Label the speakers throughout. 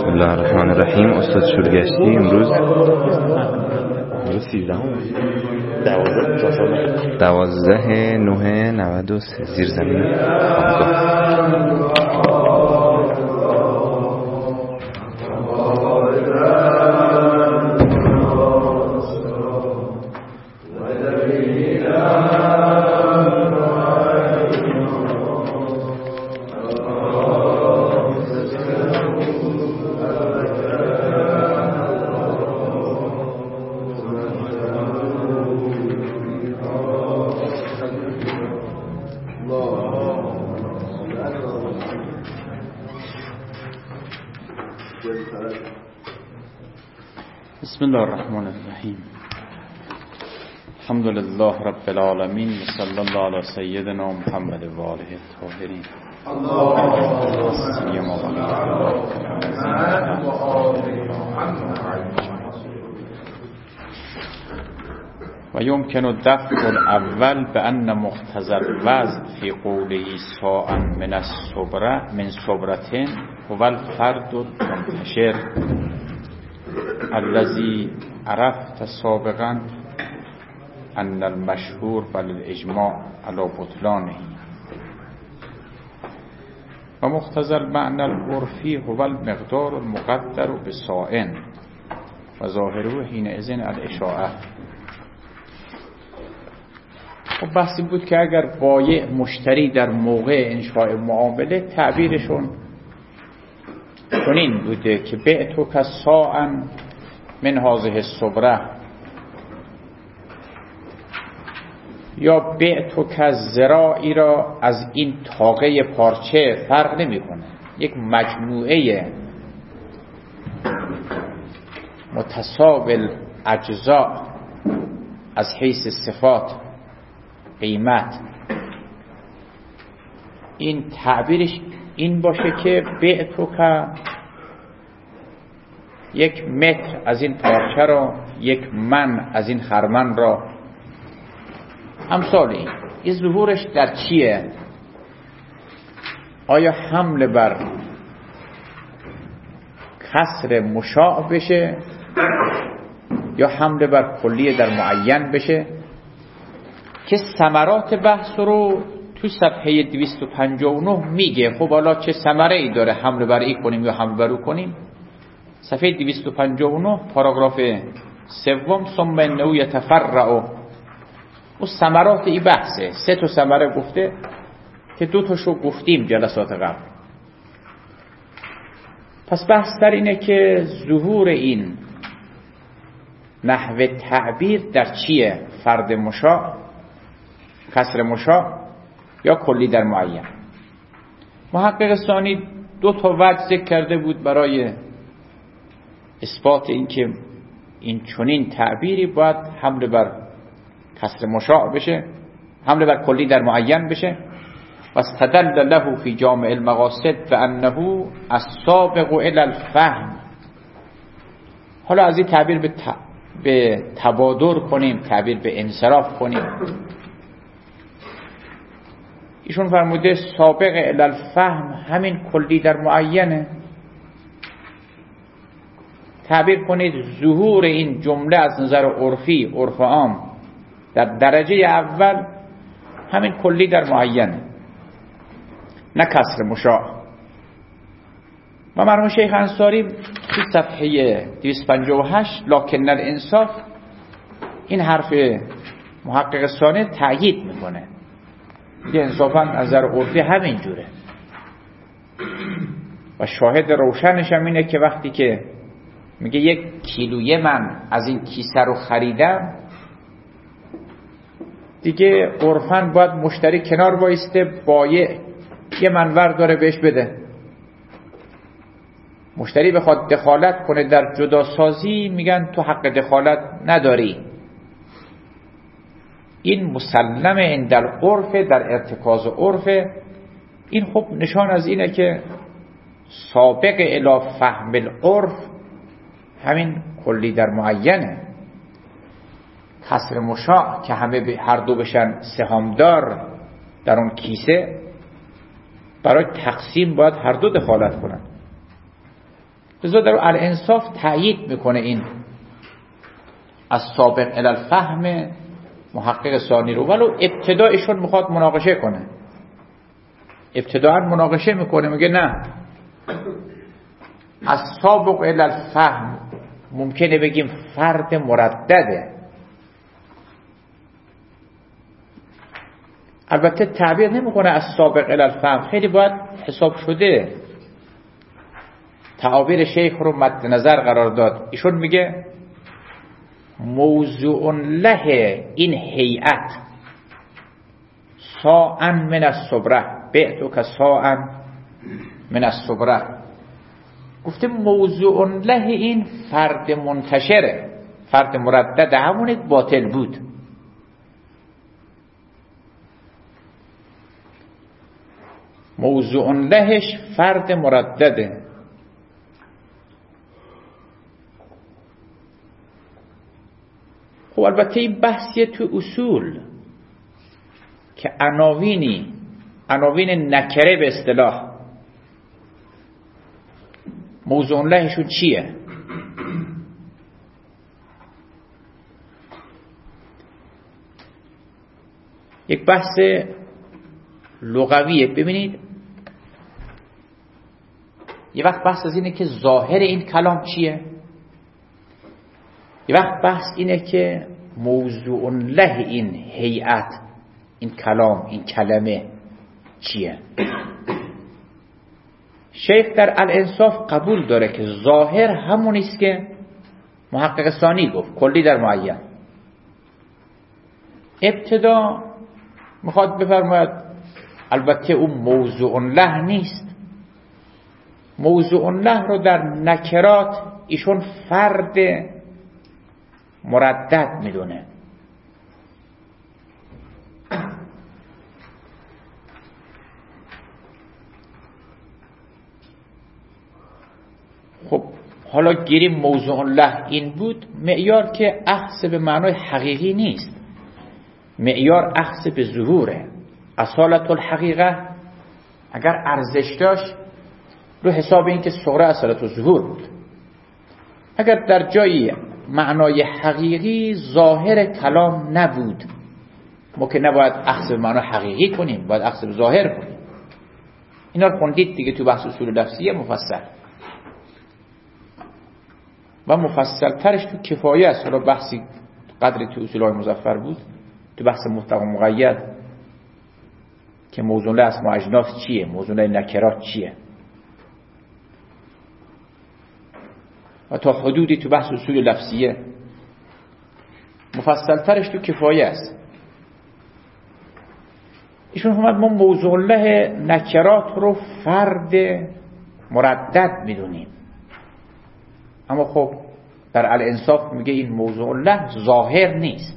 Speaker 1: بسم الله الرحمن الرحیم. استاد شورگشتی امروز 12/9/93 زیرزمین خوابگاه.
Speaker 2: بسم الله الرحمن الرحیم. الحمد لله رب العالمین و صلی الله علی سیدنا محمد و آله الطاهرین. و یمکن دفع الاول بأن مقتضى الوضع فی قوله ساعا من صبرة هو الفرد المنتشر الذي عرفت سابقا ان المشهور بالاجماع على بطلانه و مقتضى المعنى العرفي هو المقدار المقدر بصاع و ظاهره حينئذ الاشاعه. خب بحثی بود که اگر بایع مشتری در موقع انشاء معامله تعبیرشون چنین بوده که بعتو که ساعا من هذه الصبره یا بعتو که ذراعی را از این تاقه پارچه فرق نمیکنه، یک مجموعه متساوی اجزاء از حیث صفات قیمت، این تعبیرش این باشه که بعتو که یک متر از این پارچه را، یک من از این خرمن را، امثال این ظهورش در چیه؟ آیا حمل بر کسر مشاع بشه یا حمل بر کلیه در معین بشه؟ که ثمرات بحث رو تو صفحه 259 میگه. خب حالا چه ثمره ای داره حمل بر این کنیم یا حمل بر او کنیم؟ صفحه 259 پاراگراف 3 ثم انه یتفرع و ثمرات این بحثه. 3 تا ثمره گفته که 2 تاشو گفتیم جلسات قبل. پس بحث در اینه که ظهور این نحو تعبیر در چیه؟ فرد مشاع، کسر مشاع یا کلی در معین. محقق ثانی 2 تا وجه ذکر کرده بود برای اثبات این که این چنین تعبیری باید حمل بر کسر مشاع بشه، حمل بر کلی در معین بشه. و استدل له فی جامع المقاصد بانه السابق الی الفهم. حالا از این تعبیر به تبادر کنیم، تعبیر به انصراف کنیم. ایشون فرموده سابق الی الفهم همین کلی در معینه. تعبیر کنید ظهور این جمله از نظر عرفی، عرف عام، در درجه اول همین کلی در معینه، نه کسر مشاع. و مرحوم شیخ انصاری تو صفحه 258 لکن الانصاف این حرف محقق ثانی تأیید میکنه که انصافا از نظر عرفی همین جوره. و شاهد روشنش هم اینه که وقتی که میگه 1 کیلویه من از این کیسه رو خریدم، دیگه عرفاً باید مشتری کنار وایسته، بایع یه منور داره بهش بده. مشتری بخواد دخالت کنه در جداسازی، میگن تو حق دخالت نداری. این مسلم عند العرف، در ارتکاز عرف. این خب نشان از اینه که سابق الی فهم العرف همین کلی در معینه. کسر مشاع که همه هر دو بشن سهامدار در اون کیسه، برای تقسیم باید هر دو دخالت کنن. لذا در الانصاف تأیید میکنه این از سابق الی الفهم محقق ثانی رو، ولو ابتدایشون میخواد مناقشه کنه، ابتداء مناقشه میکنه، میگه نه از سابق الی الفهم ممکنه بگیم فرد مردده. البته تعبیر نمیکنه از سابق الی الفهم، خیلی باید حساب شده تعابیر شیخ رو مد نظر قرار داد. ایشون میگه موضوع له این هیئت ساعا من الصبره بعتو که ساعا من الصبره. گفته موضوع له این فرد منتشره، فرد مردد، همون باطل بود. موضوع لهش فرد مردده. خب البته این بحثیه تو اصول که عناوین نکره به اصطلاح موضوع لهشون چیه؟ یک بحث لغویه. ببینید یه وقت بحث از اینه که ظاهر این کلام چیه، یه وقت بحث اینه که موضوع له این هیئت، این کلام، این کلمه چیه. شیخ در الانصاف قبول داره که ظاهر همونیست که محقق ثانی گفت، کلی در معین. ابتدا میخواد بفرماید البته اون موضوع له نیست. موضوع له رو در نکرات ایشون فرد مردد میدونه. خب حالا گیریم موضوع له این بود، معیار که اخذ به معنای حقیقی نیست، معیار اخذ به ظهوره. اصالت الحقیقه اگر ارزش داشت رو حساب این که صغرا اصالت الظهور بود. اگر در جایی معنای حقیقی ظاهر کلام نبود، ما که نباید اخذ به معنای حقیقی کنیم، باید اخذ به ظاهر کنیم. اینا رو خوندید دیگه تو بحث اصول لفظیه مفصل و مفصل ترش تو کفایه است. حالا بحثی قدری تو اصول های مظفر بود، تو بحث مطلق و مقید که موضوع له اسماء اجناس چیه، موضوع له نکرات چیه، و تا حدودی تو بحث اصول لفظیه مفصل ترش تو کفایه است. ایشون فرمود ما موضوع له نکرات رو فرد مردد میدونیم، اما خب در الانصاف میگه این موضوع له ظاهر نیست.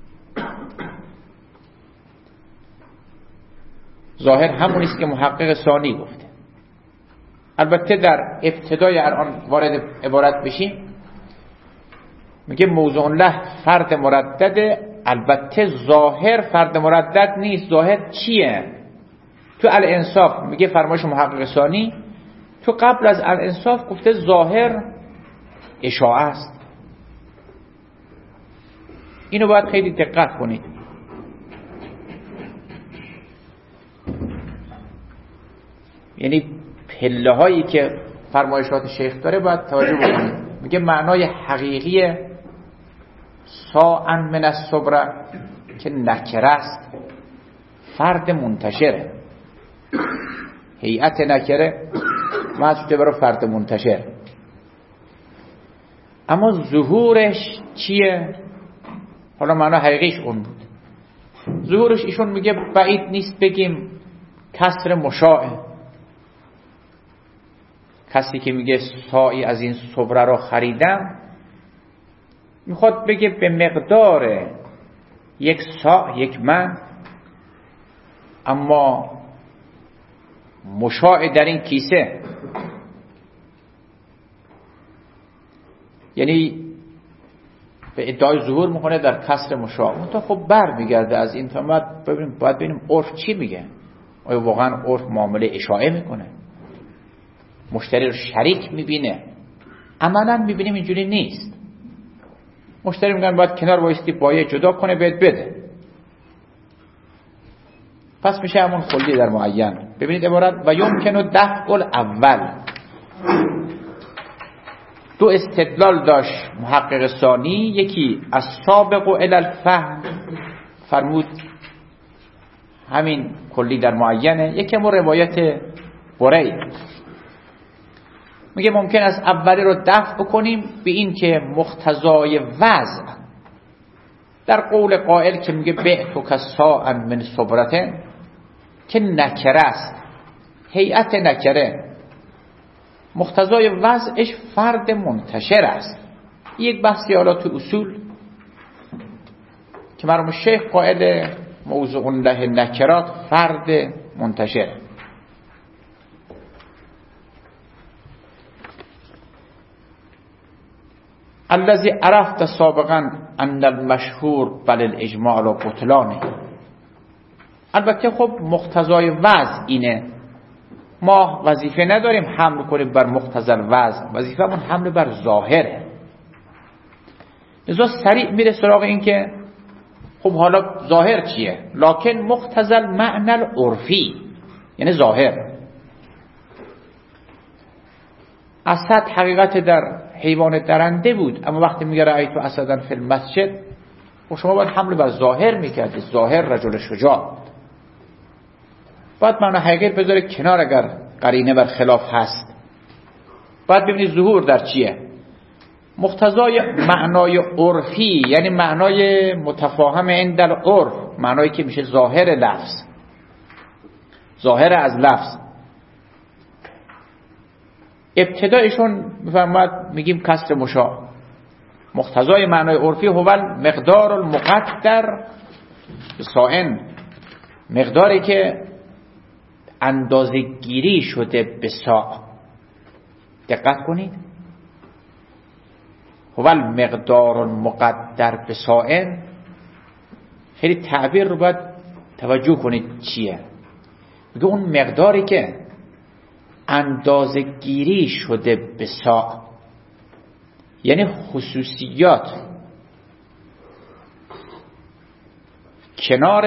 Speaker 2: ظاهر همونیست که محقق ثانی گفته. البته در ابتدای الان وارد عبارت بشیم میگه موضوع له فرد مردده. البته ظاهر فرد مردد نیست. ظاهر چیه؟ تو الانصاف میگه فرمایش محقق ثانی، تو قبل از الانصاف گفته ظاهر اشاعه است. اینو باید خیلی دقت کنید. یعنی پله هایی که فرمایشات شیخ داره باید توجه بکنید. میگه معنای حقیقی ساعا من الصبره که نکره است، فرد منتشره. هیئت نکره معطوف برای فرد منتشر. اما ظهورش چیه؟ حالا معنی حقیقیش اون بود. ظهورش ایشون میگه بعید نیست بگیم کسر مشاع. کسی که میگه ساعی از این صبره رو خریدم میخواد بگه به مقدار یک ساع، یک من، اما مشاع در این کیسه. یعنی به ادعای ظهور میکنه در کسر مشاع. اون تا خب بر میگرده از این تا باید ببینیم عرف چی میگه. آیا واقعا عرف معامله اشاعه میکنه؟ مشتری رو شریک میبینه عملا میبینیم اینجوری نیست. مشتری میگن باید کنار وایستی بایع جدا کنه بهت بده، پس میشه همون کلی در معین. ببینید عبارت و یمکن دفع الاول، دو استدلال داشت محقق ثانی. یکی از سابق و الی الفهم فرمود همین کلی در معینه. یکی هم روایت برید میگه ممکن است اولی رو دفع بکنیم به این که مقتضای وضع در قول قائل که میگه بعتو کساء من صبرته که نکره است، هیئت نکره، مقتضای وضعش فرد منتشر است. یک بحثی حالا تو اصول که مرحوم شیخ قائل موضوع له نکرات فرد منتشر. الذي عرفت سابقا ان المشهور بل الاجماع و بطلانه. البته خب مقتضای وضع اینه، ما وظیفه نداریم حمل کنیم بر مقتضی وضع، وظیفمون حمل بر ظاهره. لذا سریع میره سراغ این که خب حالا ظاهر چیه؟ لکن مقتضی المعنى العرفی، یعنی ظاهر. اسد حقیقت در حیوان درنده بود، اما وقتی میگه رأیت اسدا فی المسجد، و شما باید حمل بر ظاهر میکردید. ظاهر رجل شجاع، باید معنی حقیقت بذاره کنار اگر قرینه بر خلاف هست. باید ببینید ظهور در چیه. مقتضای معنای عرفی یعنی معنای متفاهم عند العرف، معنایی که میشه ظاهر لفظ، ظاهر از لفظ. ابتدایشون میفرماید میگیم کسر مشاع. مقتضای معنای عرفی هو مقدار المقدر بسائن، مقداری که اندازه گیری شده به ساع. دقت کنید، هو مقدار المقدر بسائن، خیلی تعبیر رو باید توجه کنید چیه. میگه اون مقداری که اندازه گیری شده به ساع، یعنی خصوصیات کنار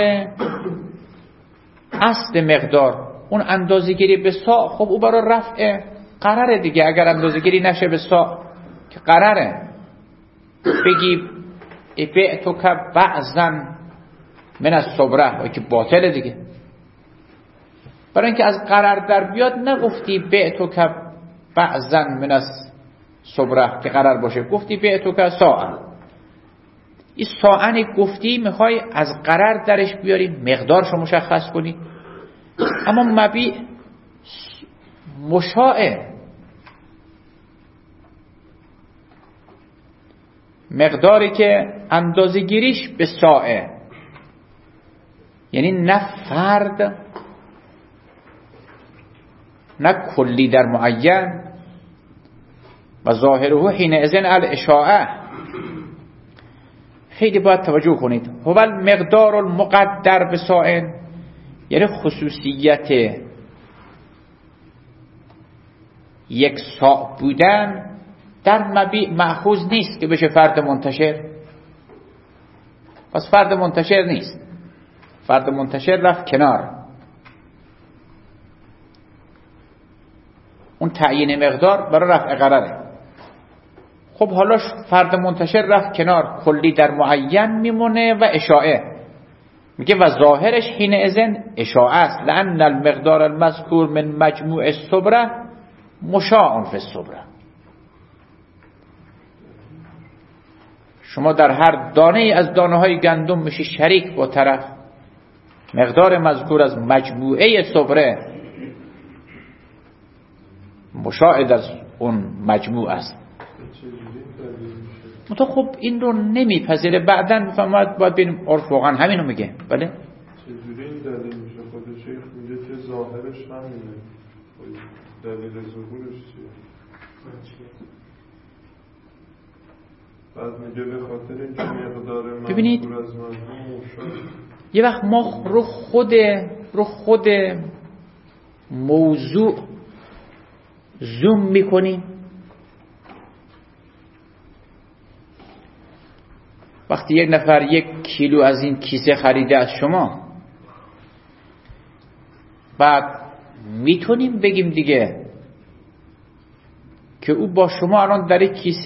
Speaker 2: اصل مقدار. اون اندازه گیری به ساع خب او برای رفع قراره دیگه. اگر اندازه گیری نشه به ساع که قراره بگی بعتو که بعضا من از صبره که باطله دیگه. برای اینکه از قرار در بیاد نگفتی بعتو که بعضا من از صبره که قرار باشه، گفتی بعتو که ساعن. این ساعن گفتی میخوای از قرار درش بیاری، مقدارشو مشخص کنی. اما مبیع مشاعه، مقداری که اندازه گیریش به ساعه، یعنی نه فرد نه کلی در معین. و ظاهره حین اذن الاشاعه. خیلی باید توجه کنید. هو المقدار المقدر بسائن، یعنی خصوصیت یک ساع بودن در مبیع مأخوذ نیست که بشه فرد منتشر. پس فرد منتشر نیست، فرد منتشر رفت کنار. اون تعیین مقدار برای رفع قراره. خب حالا فرد منتشر رفت کنار، کلی در معین میمونه و اشاعه. میگه و ظاهرش حین اذن اشاعه است، لأن المقدار المذکور من مجموع الصبره مشاع فی الصبره. شما در هر دانه ای از دانه های گندم میشی شریک با طرف. مقدار مذکور از مجموعه صبره مشاع در اون مجموع است. تو خب این رو نمیپذیره. بعداً میفهمد باید ببینیم عرف واقعا همینو میگه. بله
Speaker 3: چجوری این دلیل میشه؟ خود شیخ میگه که ظاهرش همینه، دلیل ظهورش چیه؟ بعد میگه به خاطر اینکه مقدار
Speaker 2: ببینید
Speaker 3: منظور از مجموع
Speaker 2: یه وقت ما رو خود موضوع زوم میکنیم وقتی یک نفر 1 کیلو از این کیسه خریده از شما، بعد میتونیم بگیم دیگه که او با شما الان در یک کیسه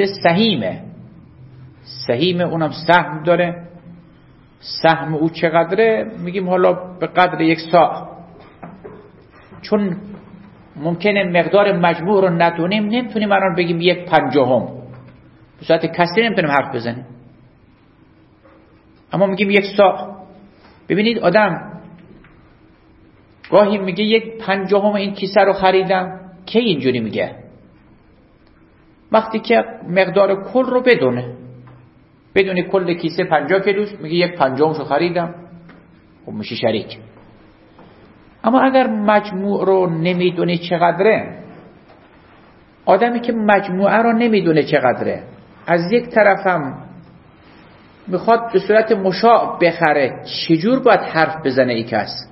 Speaker 2: سهیمه، اونم سهم داره. سهم او چقدره؟ میگیم حالا به قدر 1 صاع. چون ممکنه مقدار مجموع رو ندونیم، نمیتونیم الان بگیم 1/50. به صورت کسری نمیتونیم حرف بزنیم، اما میگیم 1 صاع. ببینید آدم گاهی میگه 1/50 این کیسه رو خریدم. کی اینجوری میگه؟ وقتی که مقدار کل رو بدونه کل کیسه 50 کیلوش، میگه 1/50 رو خریدم، خب میشه شریک. اما اگر مجموع رو نمیدونه چقدره، آدمی که مجموعه رو نمیدونه چقدره، از یک طرفم میخواد به صورت مشاع بخره، چجور باید حرف بزنه ای کس؟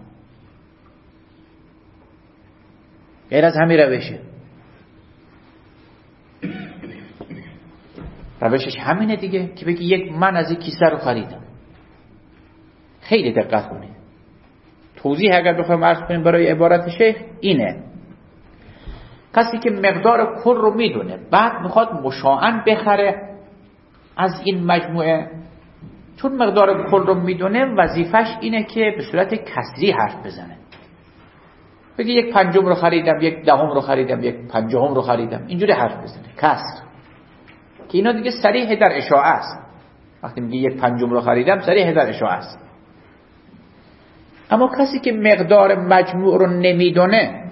Speaker 2: غیر از همین روشش همینه دیگه که بگی من از یک کیسه رو خریدم. خیلی دقت کنید. توضیح اگر بخوایم عرض کنیم برای عبارت شیخ اینه: کسی که مقدار کل رو میدونه، بعد میخواد مشاعاً بخره از این مجموعه، چون مقدار کل رو میدونه وظیفش اینه که به صورت کسری حرف بزنه، بگی 1/50 رو خریدم، 1/10 رو خریدم، 1/50 رو خریدم، اینجوری حرف بزنه، کسر، که اینا دیگه صریح در اشاعه است. وقتی میگی 1/50 رو خریدم، صریح در اشاعه است. اما کسی که مقدار مجموع رو نمیدونه،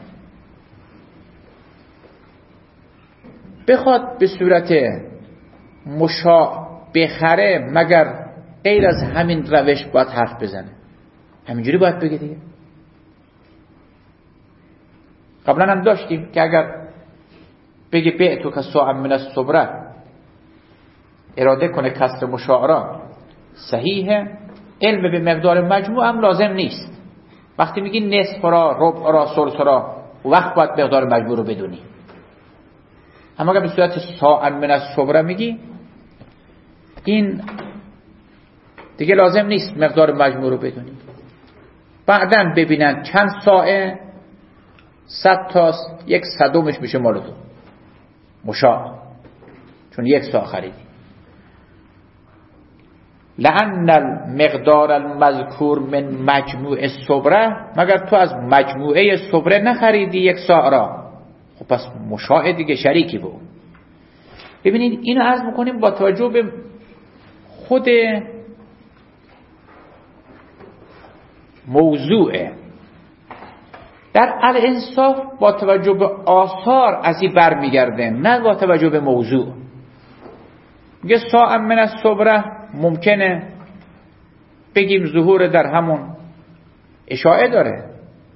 Speaker 2: بخواد به صورت مشاع بخره، مگر غیر از همین روش باید حرف بزنه؟ همینجوری باید بگه دیگه. قبلا هم داشتیم که اگر بگه بعتو که صاع من الصبره، اراده کنه کسر مشاع را، صحیحه. علم به مقدار مجموع هم لازم نیست. وقتی میگی نصف را، ربع را، ثلث را، وقت باید مقدار مجموع رو بدونی. اما اگر به صورت صاع من الصبره میگی، این دیگه لازم نیست مقدار مجموع رو بدونی. بعدن ببینن چند ساعه، 100 تاست، 1/100 میشه مال تو مشاع، چون 1 ساعه خریدی. لأن المقدار المذکور من مجموع الصبره، مگر تو از مجموعه صبره نخریدی 1 ساعه را، خب پس مشاع دیگه شریکی بود. ببینید اینو عرض میکنیم با توجه به خود موضوعه. در الانصاف با توجه به آثار از این برمیگرده، نه با توجه به موضوع. میگه صاع من الصبره، ممکنه بگیم ظهور در همون اشاعه داره،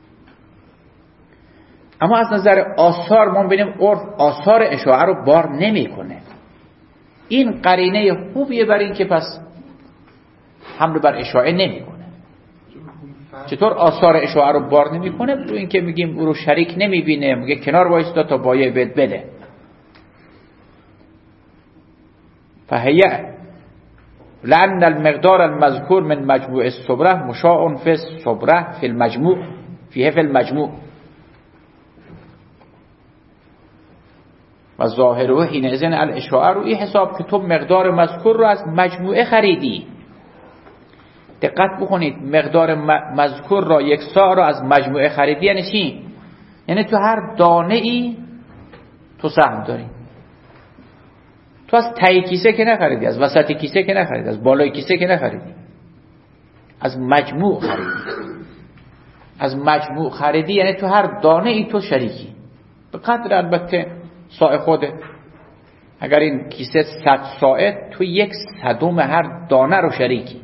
Speaker 2: اما از نظر آثار ما ببینیم عرف آثار اشاعه رو بار نمیکنه. این قرینه خوبیه بر این که پس حمل بر اشاعه نمیکنه. چطور آثار اشاعه رو بار نمیکنه؟ رو این که میگیم او رو شریک نمیبینه، میگه کنار وایستا تا بایه بده. فهیه لأن المقدار المذکور من مجموع الصبره مشاع فی الصبره فی المجموع فیه فی المجموع و ظاهره حینئذ الاشاعه رو این حساب که تو مقدار مذکور رو از مجموعه خریدی. دقت بکنید، مقدار مذکور را 1 ساع رو از مجموعه خریدی یعنی چی؟ یعنی تو هر دانه ای تو سهم داری. تو از ته کیسه که نخریدی، از وسط کیسه که نخریدی، از بالای کیسه که نخریدی، از مجموع خریدی. از مجموع خریدی یعنی تو هر دانه ای تو شریکی، به قدر البته ساع خوده. اگر این کیسه 100 ساعه، تو 1/100 هر دانه رو شریکی،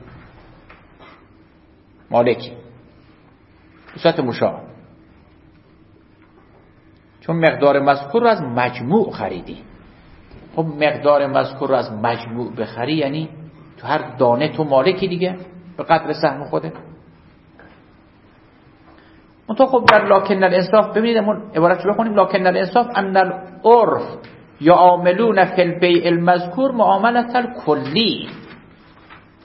Speaker 2: مالکی، به صورت مشاع. چون مقدار مذکور رو از مجموع خریدی. خب مقدار مذکور رو از مجموع بخری یعنی تو هر دانه تو مالکی دیگه، به قدر سهم خوده. منطقه خب در لکن الانصاف ببینید همون عبارت رو بخونیم: لکن الانصاف ان العرف یعاملون فی البیع المذکور معاملة الکلی.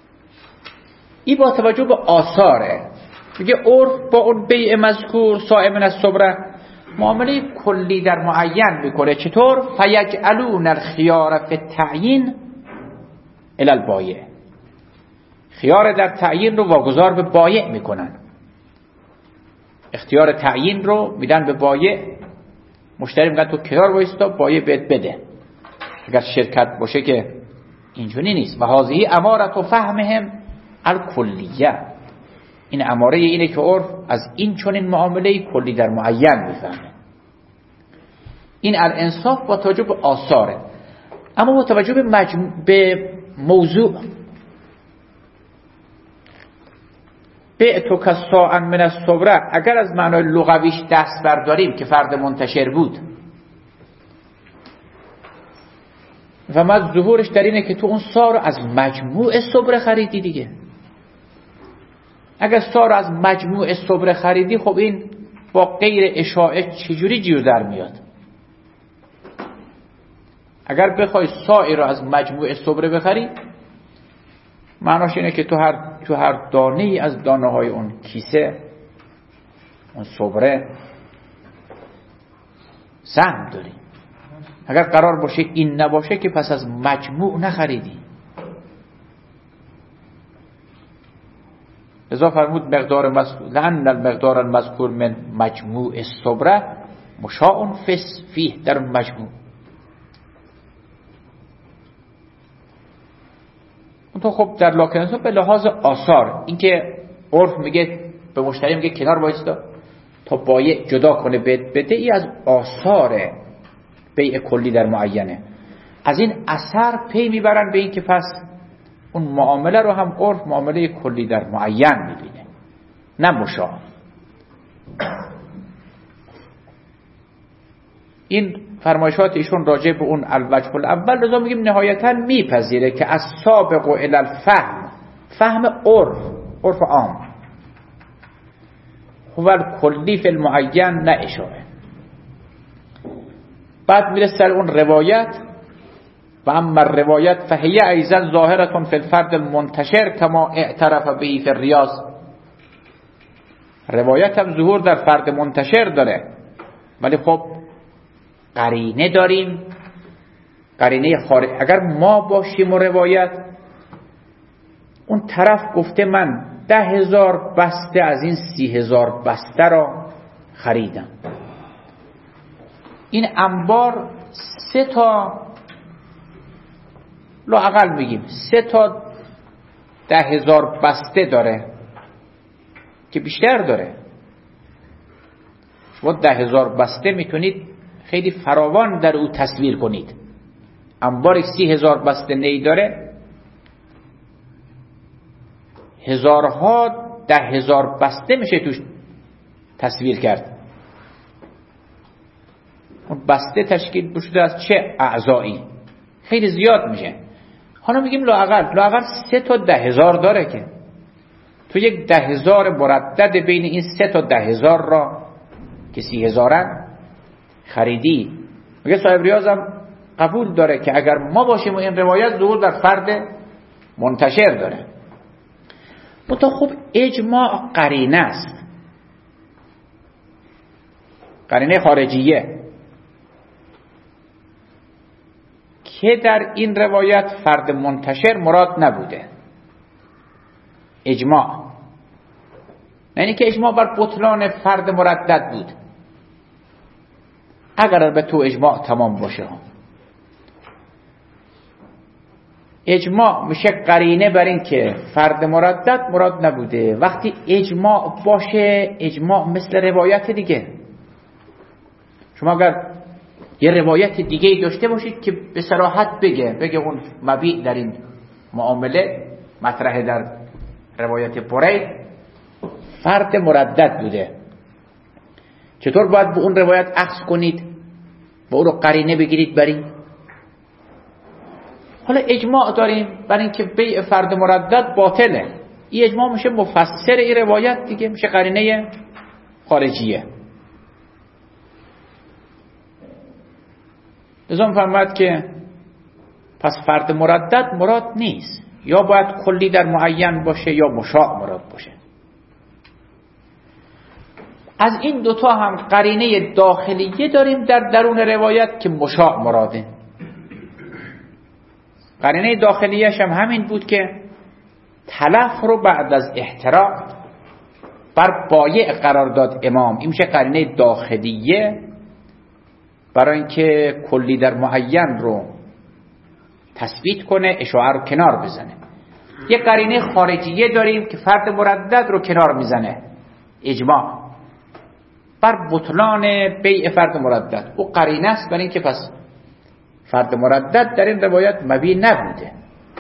Speaker 2: این با توجه به آثاره. میگه عرف با اون بیع مذکور صاع من الصبره معامله کلی در معین میکنه. چطور؟ فیجعلون الخیار فی التعیین الی البایع، خیار در تعیین رو واگذار به بایع میکنن. اختیار تعیین رو میدن به بایع. مشتری میگن تو کنار وایستا، بایع بهت بده. اگر شرکت باشه که اینجوری نیست. و هذه امارت و فهمهم الکلیه، این اماره اینه که عرف از این چنین معامله کلی در معین میفهمه. این الانصاف با توجه به آثاره. اما با توجه به موضوع بعتو کساعا من الصبره، اگر از معنای لغویش دست برداریم که فرد منتشر بود و ما ظهورش در اینه که تو اون سا رو از مجموع صبره خریدی دیگه. اگر سا رو از مجموع صبره خریدی، خب این با غیر اشاعه چجوری جور در میاد؟ اگر بخوای سایی رو از مجموع صبره بخری، معناش اینه که تو هر دانه ای از دانه های اون کیسه، اون صبره، سهم داری. اگر قرار باشه این نباشه که پس از مجموع نخریدی. لذا فرمود لأن المقدار المذکور من مجموع الصبره مشاء فیه، در مجموع. تو خب در لاکنسا به لحاظ آثار، اینکه عرف میگه به مشتری میگه کنار وایستا تا بایع جدا کنه بده، ای از آثار بیع کلی در معینه. از این اثر پی میبرن به این که پس اون معامله رو هم عرف معامله کلی در معین میبینه، نه مشاع. این فرمایشات ایشون راجع به اون الوجه الاول، لذا میگیم نهایتا میپذیره که از سابق و الی الفهم، فهم عرف عام، هو الکلی فی المعین، نه اشاره. بعد میره سر اون روایت، و اما الروایت فهی ایضا ظاهرة فی الفرد المنتشر کما اعترف به فی الریاض. روایت هم ظهور در فرد منتشر داره، ولی خب قرینه داریم، قرینه خارج. اگر ما باشیم و روایت، اون طرف گفته من 10,000 بسته از این 30,000 بسته را خریدم، این انبار 3 تا لااقل میگیم 3 تا 10,000 بسته داره که بیشتر داره. شما 10,000 بسته میتونید خیلی فراوان در او تصویر کنید. انبار 30,000 بسته نی داره، هزارها 10,000 بسته میشه توش تصویر کرد. اون بسته تشکیل شده از چه اعضایی؟ خیلی زیاد میشه. حالا میگیم لااقل 3 تا 10,000 داره، که تو یک 10,000 مردد بین این 3 تا 10,000 را که 30,000 خریدی. میگه صاحب ریاض هم قبول داره که اگر ما باشیم و این روایت ظهور در فرد منتشر داره. منتها خب اجماع قرینه است، قرینه خارجیه، که در این روایت فرد منتشر مراد نبوده. اجماع یعنی که اجماع بر بطلان فرد مردد بود، اگر به تو اجماع تمام باشه. اجماع میشه قرینه بر این که فرد مردد مراد نبوده. وقتی اجماع باشه، اجماع مثل روایت دیگه. شما اگر یه روایت دیگه داشته باشید که به صراحت بگه اون مبیع در این معامله مطرح در روایت برید فرد مردد بوده، چطور باید به اون روایت اخذ کنید و اون رو قرینه بگیرید برید؟ حالا اجماع داریم برای اینکه بیع فرد مردد باطله. این اجماع میشه مفسر این روایت دیگه، میشه قرینه خارجیه. لازم فهمید که پس فرد مردد مراد نیست. یا باید کلی در معین باشه یا مشاع مراد باشه. از این دوتا هم قرینه داخلیه داریم در درون روایت که مشاع مراده. قرینه داخلیش هم همین بود که تلف رو بعد از احتراق بر بایع قرار داد امام. این میشه قرینه داخلیه برای اینکه کلی در معین رو تثبیت کنه، اشاعه رو کنار بزنه. یه قرینه خارجیه داریم که فرد مردد رو کنار میزنه، اجماع بر بطلان بیع فرد مردد. او قرینه است برای اینکه پس فرد مردد در این روایت مبی نبوده.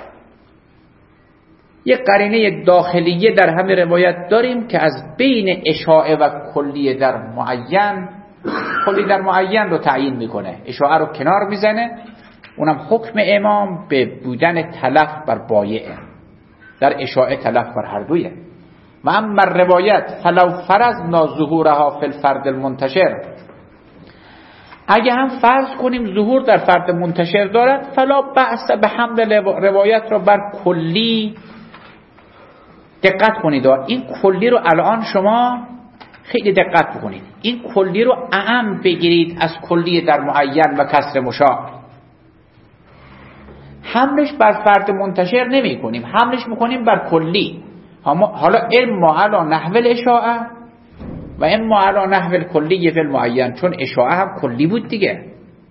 Speaker 2: یه قرینه داخلیه در همه روایت داریم که از بین اشاعه و کلیه در معین، کلی در معین رو تعیین میکنه، اشاعه رو کنار میزنه. اونم حکم امام به بودن تلف بر بایعه، در اشاعه تلف بر هر دویه. و اما روایت فلو فرضنا ظهورها فی الفرد المنتشر، اگه هم فرض کنیم ظهور در فرد منتشر دارد، فلا بأس به حمل روایت را بر کلی. دقت کنید، این کلی رو الان شما خیلی دقت بکنید، این کلی رو اعم بگیرید از کلی در معین و کسر مشاع. حملش بر فرد منتشر نمی کنیم، حملش میکنیم بر کلی. حالا اما علی نحو الاشاعه و اما علی نحو الکلی فی المعین، چون اشاعه هم کلی بود دیگه.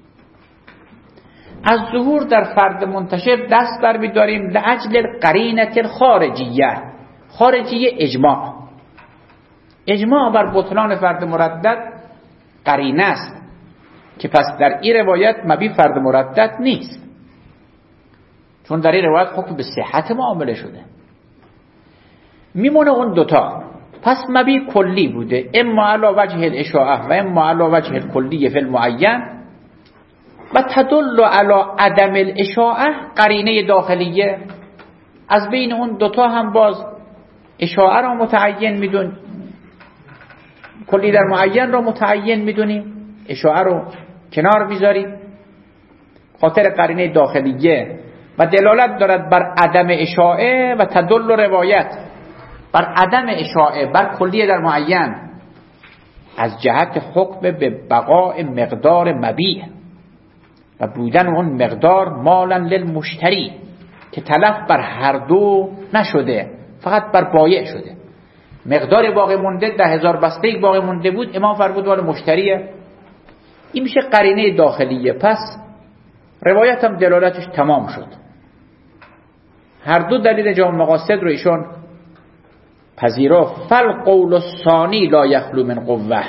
Speaker 2: از ظهور در فرد منتشر دست بر می‌داریم لاجل القرینه الخارجیه. خارجیه اجماع، اجماع بر بطلان فرد مردد قرینه است که پس در این روایت مبی فرد مردد نیست، چون در این روایت حکم به صحت معامله شده. میمونه اون دوتا، پس مبی کلی بوده، اما علی وجه الاشاعه و اما علی وجه الکلی فی المعین. و تدل علی عدم الاشاعه قرینه داخلیه، از بین اون دوتا هم باز اشاعه را متعین میدون، کلی در معین را متعین میدونیم، اشاعه رو کنار میذاریم خاطر قرینه داخلیه و دلالت دارد بر عدم اشاعه. و تدل روایت بر عدم اشاعه بر کلی در معین از جهت حکم به بقاء مقدار مبیع و بودن اون مقدار مالا للمشتری، که تلف بر هر دو نشده، فقط بر بایع شده. مقدار باقی مونده 10,000 بسته باقی مونده بود، امام فرمود مال مشتریه. این میشه قرینه داخلیه. پس روایت هم دلالتش تمام شد. هر دو دلیل جامع مقاصد رو ایشون پذیرفت. فالقول الثانی لا یخلو من قوه،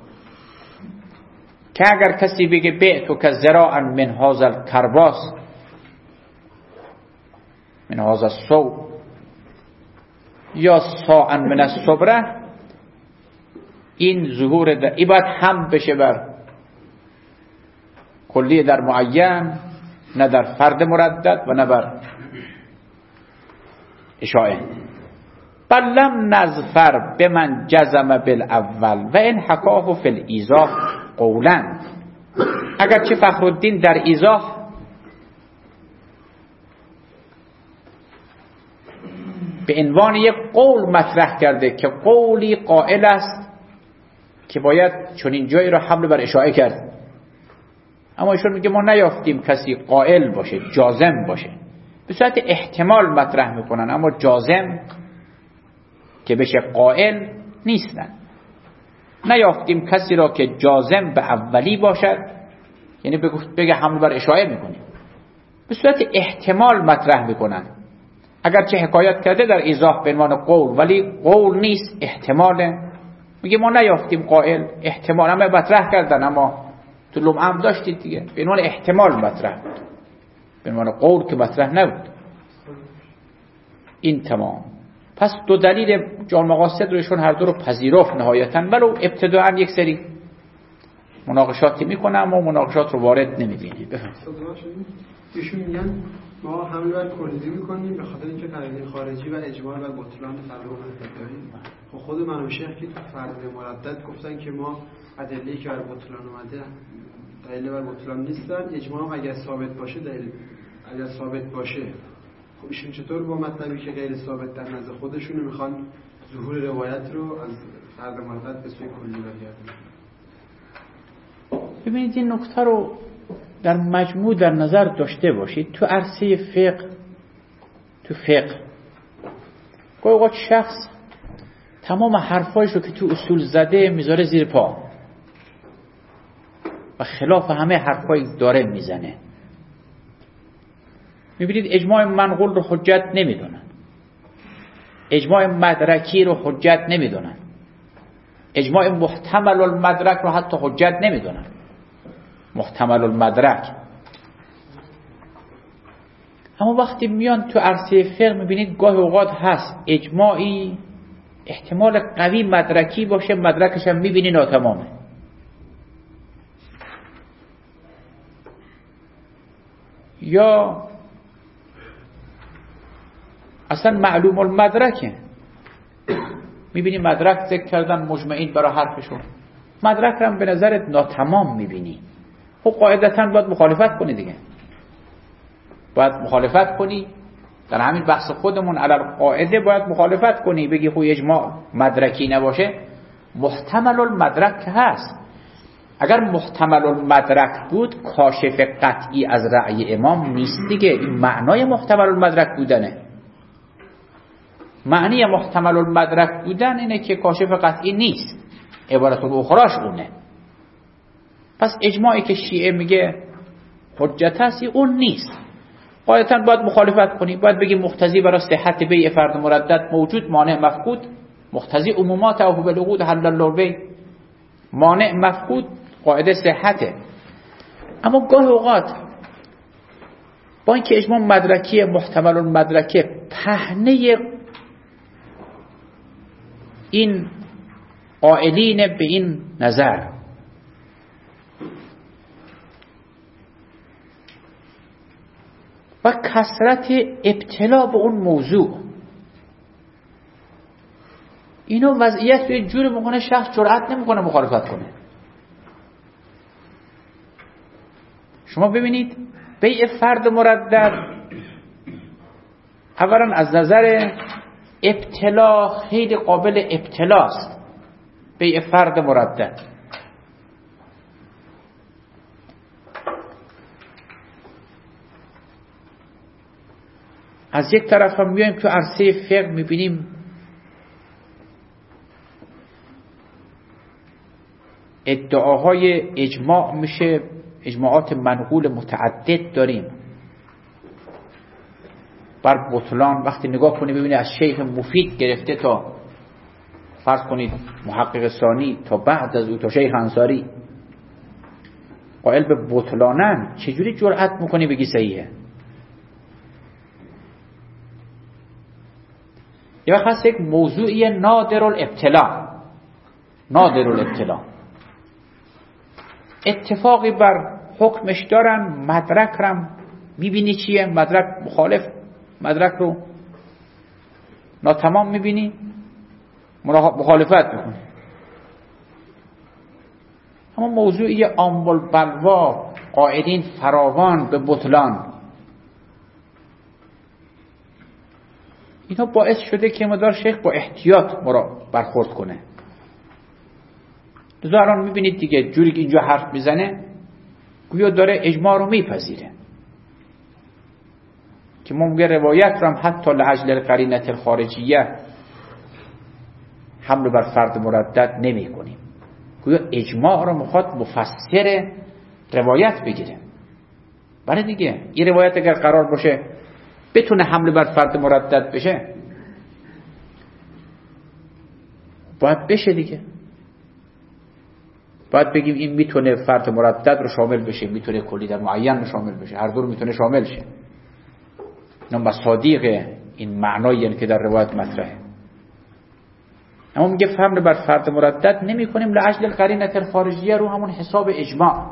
Speaker 2: که اگر کسی بگه بعتو که زراعا من هذا الکرباس من هذا الصوب یا ساعا من الصبره، این ظهور این باید هم بشه بر کلی در معین، نه در فرد مردد و نه بر اشاعه. بل لم نظفر بمن جزم بالاول و ان حکاه فی الایضاح قولا. اگرچه فخرالدین در ایضاح به عنوان یک قول مطرح کرده که قولی قائل است که باید چون این جایی را حمل بر اشاعه کرد، اما ایشون میگه ما نیافتیم کسی قائل باشه، جازم باشه. به صورت احتمال مطرح میکنن، اما جازم که بشه قائل نیستن. نیافتیم کسی را که جازم به اولی باشد، یعنی بگه حمل بر اشاعه میکنیم. به صورت احتمال مطرح میکنن، اگرچه حکایت کرده در ایضاح به عنوان قول، ولی قول نیست، احتماله. میگه ما نیافتیم قائل، احتمال همه مطرح کردن، اما تو لمعه داشتید دیگه، به عنوان احتمال مطرح بود، به عنوان قول که مطرح نبود. این تمام. پس دو دلیل جامع مقاصد رو ایشون هر دو رو پذیرفت نهایتاً، ولو ابتداعاً یک سری مناقشاتی میکنه اما مناقشات رو وارد نمیدینه.
Speaker 4: ایشون میگن ما حمل بر کلی میکنیم به خاطر اینکه قرینه خارجی و اجماع بر بطلان فرد مردد داریم. خب خود منو شیخ که تو فرد مردد گفتن که ما ادله‌ای که بر بطلان اومده دلیل بر بطلان نیستن، اجماع اگر ثابت باشه دلیل، اگر ثابت باشه خب ایشون چطور با مطلبی که غیر ثابت در نزد خودشون میخوان ظهور روایت رو از فرد مردد به سوی کلی برگردونن؟
Speaker 2: ببینید این نکته رو در مجموع در نظر داشته باشید. تو عرصه فقه، تو فقه گاهی اوقات شخص تمام حرفایش رو که تو اصول زده میذاره زیر پا و خلاف همه حرفایی داره میزنه. میبینید اجماع منقول رو حجت نمیدونن، اجماع مدرکی رو حجت نمیدونن، اجماع محتمل المدرک رو حتی حجت نمیدونن. محتمل المدرک. اما وقتی میان تو عرصه فقه میبینید گاهی اوقات هست اجماعی احتمال قوی مدرکی باشه، مدرکش هم میبینی ناتمامه. یا اصلا معلوم المدرکه، میبینی مدرک ذکر کردن مجمعین برای حرفشون، مدرک هم به نظرت ناتمام میبینی. خب قاعدتاً باید مخالفت کنی دیگه، باید مخالفت کنی. در همین بحث خودمون علل قاعده باید مخالفت کنی، بگی خب اجماع مدرکی نباشه، محتمل المدرک هست. اگر محتمل المدرک بود کاشف قطعی از رأی امام نیست دیگه. این معنای محتمل المدرک بودنه. معنی محتمل المدرک بودن اینه که کاشف قطعی نیست، عبارت الاخراش اونه. پس اجماعی که شیعه میگه حجت هست اون نیست. قاعدتاً باید مخالفت کنی، باید بگی مقتضی برای صحت بیع فرد مردد موجود، مانع مفقود. مقتضی عمومات او بالعقود حل البیع، مانع مفقود قاعده صحته. اما گاهی اوقات با اینکه اجماع مدرکی محتمل المدرکه پهنه این قائلین به این نظر و کثرت ابتلا به اون موضوع، اینو وضعیت به جور میکنه شخص جرأت نمیکنه مخالفت کنه. شما ببینید بیع فرد مردد اولا از نظر ابتلا خیلی قابل ابتلاست. بیع فرد مردد از یک طرف هم میایم تو عرصه فقه میبینیم ادعاهای اجماع میشه، اجماعات منقول متعدد داریم بر بطلان. وقتی نگاه کنید ببینید از شیخ مفید گرفته تا فرض کنید محقق ثانی تا بعد از او تا شیخ انصاری قائل به بطلانن، چجوری جرأت میکنی بگی صحیحه؟ یه وقت هست یک موضوعی نادر الابتلا، نادر الابتلا اتفاقی بر حکمش دارن، مدرک رم میبینی چیه، مدرک مخالف، مدرک رو ناتمام میبینی، مخالفت میکنی. اما موضوعی عام البلوا قائلین فراوان به بطلان، اینا باعث شده که مدار شیخ با احتیاط برخورد کنه. لذا الان میبینید دیگه جوری که اینجا حرف میزنه گویا داره اجماع رو میپذیره که ما میگه روایت رو هم حتی لعجل القرینة الخارجیه حمل بر فرد مردد نمی کنیم. گویا اجماع رو میخواد مفسر روایت بگیره. بله دیگه این روایت اگر قرار باشه بتونه حمل بر فرد مردد بشه باید بشه دیگه. باید بگیم این میتونه فرد مردد رو شامل بشه، میتونه کلی در معین رو شامل بشه، هر دو رو میتونه شامل شه. اینا مصادیق این معنایی یعنی که در روایت مطرحه. اما میگه حمل بر فرد مردد نمی کنیم لعجل القرینة الخارجیه رو همون حساب اجماع.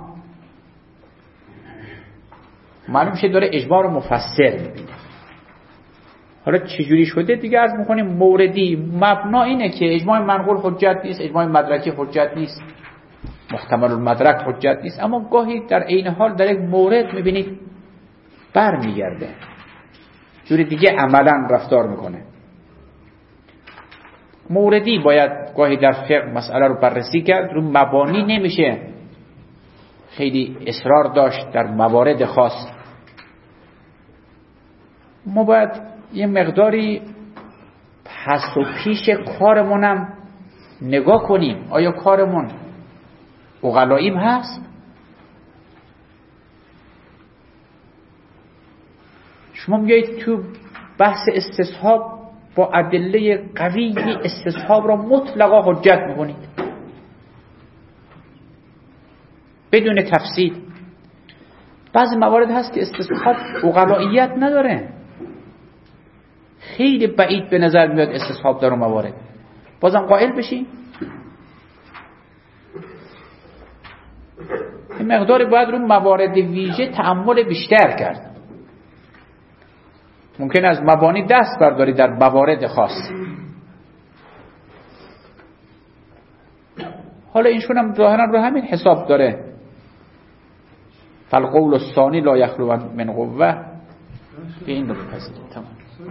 Speaker 2: معلوم شه داره اجماع رو مفسر میبینه. حالا چجوری شده دیگه عرض میکنیم موردی مبنا اینه که اجماع منقول حجت نیست، اجماع مدرکی حجت نیست، محتمل المدرک حجت نیست. اما گاهی در عین حال در یک مورد میبینید برمیگرده جور دیگه عملا رفتار میکنه. موردی باید گاهی در فقه مسئله رو بررسی کرد، رو مبانی نمیشه خیلی اصرار داشت در موارد خاص. ما باید یه مقداری پس و پیش کارمونم نگاه کنیم. آیا کارمون عقلاییم هست؟ شما میایید تو بحث استصحاب با ادله قوی استصحاب را مطلقا حجت میکنید بدون تفصیل. بعضی موارد هست که استصحاب عقلاییت نداره، خیلی بعید به نظر میاد استصحاب در اون موارد. بازم قائل بشیم این مقدار باید رو موارد ویژه تأمل بیشتر کرد. ممکن از مبانی دست برداری در موارد خاص. حالا اینشون هم ظاهرا رو همین حساب داره. فالقول الثانی لا یخلو من قوه. به این رو بپذیرید. تمام.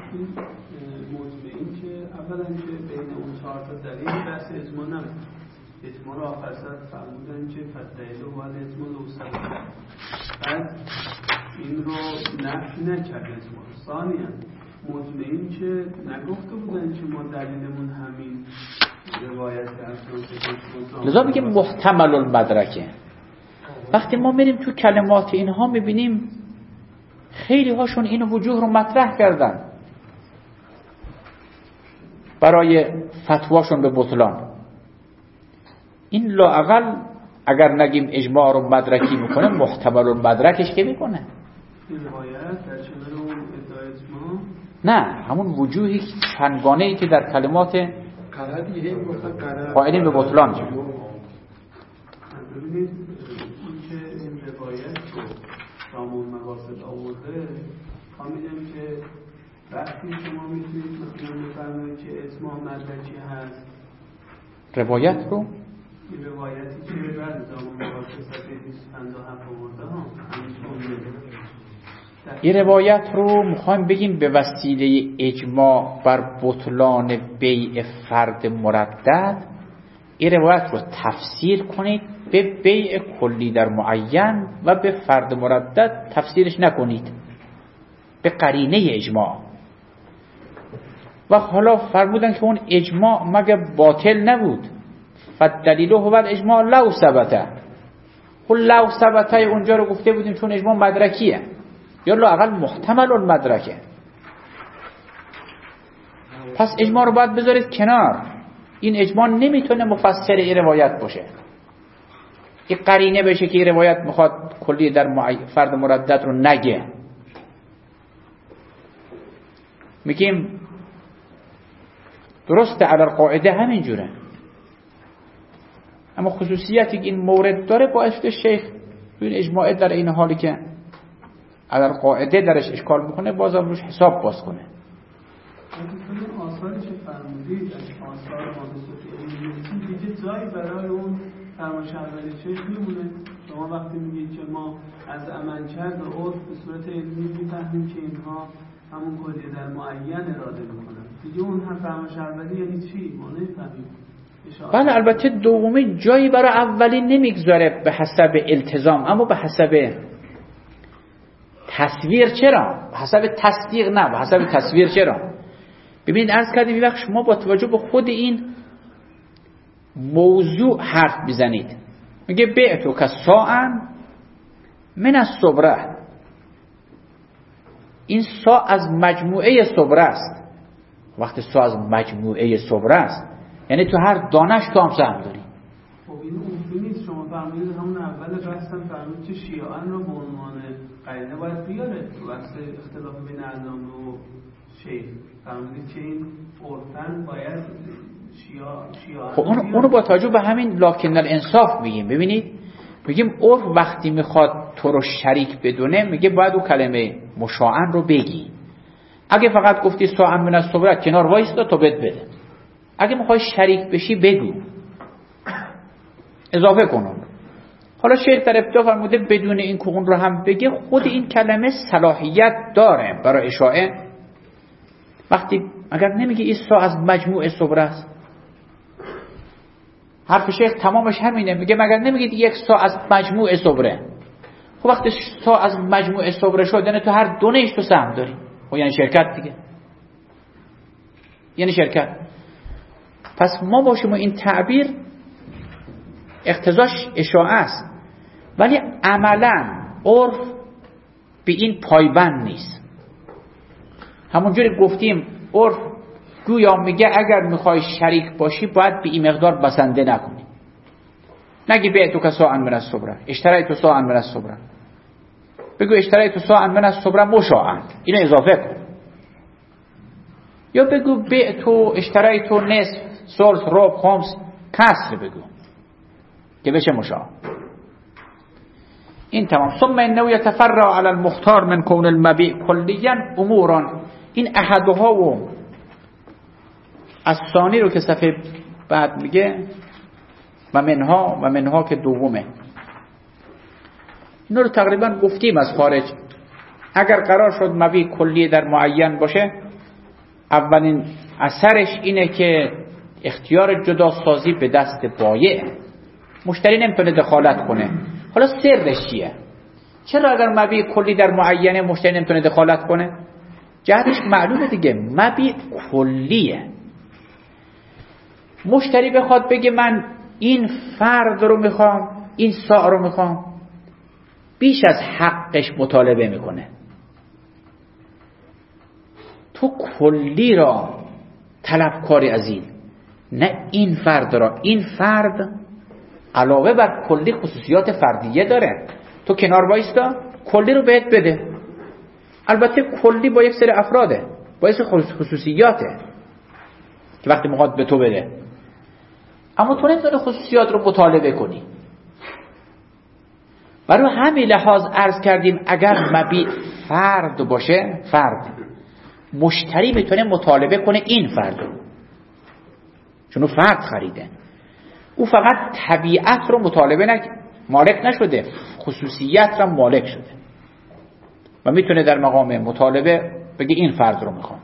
Speaker 5: این که اولا که بین اون 4 تا دلیل بحث اجماع نبود. اجماع رو آخر سر فرمودن که فتدلیل و اجماع لوسبت. بعد این رو نفی نکرد اجماع. ثانیاً مجمعین که نگفته بودن که ما دلیلمون همین روایت هست.
Speaker 2: لذا میگه محتمل المدرکه. وقتی ما میریم تو کلمات اینها میبینیم خیلی هاشون این وجوه رو مطرح کردن برای فتواشون به بطلان. این لااقل اگر نگیم اجماع رو مدرکی میکنه محتمل المدرکش که میکنه.
Speaker 5: این روایت در چنان اون ادعای اجماع
Speaker 2: نه، همون وجوهی چندگانه ای که در کلمات قائلین به بطلان شد.
Speaker 5: ببینید این که این روایت رو سامون مقاصد آورده فهمیدم که وقتی شما میتونید مثلا بفرمایید که اجماع مدرکی هست
Speaker 2: روایت رو
Speaker 5: این روایتی که بعد سامون مقاصد صفحه 257 آورده
Speaker 2: این روایت رو میخوایم بگیم به وسیله اجماع بر بطلان بیع فرد مردد این روایت رو تفسیر کنید به بیع کلی در معین و به فرد مردد تفسیرش نکنید به قرینه اجماع. و حالا فرمودن که اون اجماع مگه باطل نبود؟ فالدلیل هو الاجماع لو ثبت. خب لو ثبت اونجا رو گفته بودیم چون اجماع مدرکیه یا لااقل محتمل المدرکه. پس اجماع رو باید بذارید کنار. این اجماع نمیتونه مفسر این روایت باشه. این قرینه بشه که این روایت میخواد کلی در فرد مردد رو نگه. میگیم درسته علی القاعده همینجوره، اما خصوصیتی که این مورد داره باعث شده شیخ تو این اجماع در این حالی که علی القاعده درش اشکال میکنه بازم روش حساب باز کنه.
Speaker 5: این آثاری که فرمودید آثار حادثه دیگه جایی برای اون فرمایش اولی شیخ میمونه. شما وقتی میگید که ما از عملکرد و عرف به صورت علمی میفهمیم که اینها همون کلی در معین اراده میکنن، دیگه اون هم فرمایش اولی یعنی چی؟ ما نمیفهمیم.
Speaker 2: بله البته دومی جایی برای اولی نمیگذاره به حسب التزام، اما به حسب تصویر چرا؟ به حسب تصدیق نه، به حسب تصویر چرا؟ ببینید عرض کردیم این وقت شما با توجه به خود این موضوع حرف بزنید. میگه بعتو که ساعن من از صبره، این سا از مجموعه صبره است. وقتی سا از مجموعه صبره است یعنی تو هر دانش تو هم سهم داری.
Speaker 5: خب این اصولی نیست. شما فرمودید همون اول بحثم فرمودید که شیعان رو به عنوان قرینه باید بیاره تو بحث اختلاف بین علامه و شیخ. فرمودید که این عرفاً باید شیعان
Speaker 2: خب اونو با توجه به همین لکن الانصاف میگیم. ببینید میگیم عرف وقتی میخواد تو رو شریک بدونه میگه باید اون کلمه مشاعن رو بگی. اگه فقط گفتی ساعن من از صبرت کنار وایستا تو بده. اگه میخوای شریک بشی بگو، اضافه کن. حالا شیخ در ابتدا فرموده بدون این که اون رو هم بگه خود این کلمه صلاحیت داره برای اشاعه وقتی اگر نمیگه این سا از مجموع صبره است، حرف شیخ تمامش همینه، میگه مگر نمیگید یک سا از مجموع صبره. خب وقتی سا از مجموع صبره شد یعنی تو هر دونهش تو سهم داری، خب یعنی شرکت دیگه، یعنی شرکت. پس ما باشیم و این تعبیر اقتضاش اشاعه است، ولی عملا عرف به این پایبند نیست. همونجوری گفتیم عرف گویا میگه اگر میخوای شریک باشی باید به این مقدار بسنده نکنی، نگی بیعتو که ساعن من الصبره، اشتریتو ساعن من الصبره، بگو اشتریتو ساعن من الصبره مشاعن، اینو اضافه کن. یا بگو بیعتو اشتریتو نصف ثلث ربع خمس، کسر بگو که بشه مشاع. این تمام. ثم انه یتفرع علی المختار من کون المبیع کلیا اموران. این احدها و از ثانی رو که صفحه بعد میگه و منها که دومه، اینو رو تقریبا گفتیم از خارج. اگر قرار شد مبیع کلی در معین باشه، اولین اثرش اینه که اختیار جدا سازی به دست بایع، مشتری نمیتونه دخالت کنه. حالا سرش چیه؟ چرا اگر مبیع کلی در معینه مشتری نمیتونه دخالت کنه؟ جهتش معلومه دیگه، مبیع کلیه. مشتری بخواد بگه من این فرد رو میخوام، این ساع رو میخوام، بیش از حقش مطالبه میکنه. تو کلی را طلبکاری از این، نه این فرد را. این فرد علاوه بر کلی خصوصیات فردیه داره، تو کنار وایستا کلی رو بهت بده. البته کلی با یک سری افراده، با یک سری خصوصیاته که وقتی میخواد به تو بده، اما تو نمیتونی خصوصیات رو مطالبه کنی. برای همین لحاظ عرض کردیم اگر مبیع فرد باشه، فرد، مشتری میتونه مطالبه کنه این فرد رو، چون فرد خریده، او فقط طبیعت رو مطالبه مالک نشده، خصوصیت رو مالک شده و میتونه در مقام مطالبه بگه این فرد رو میخوام.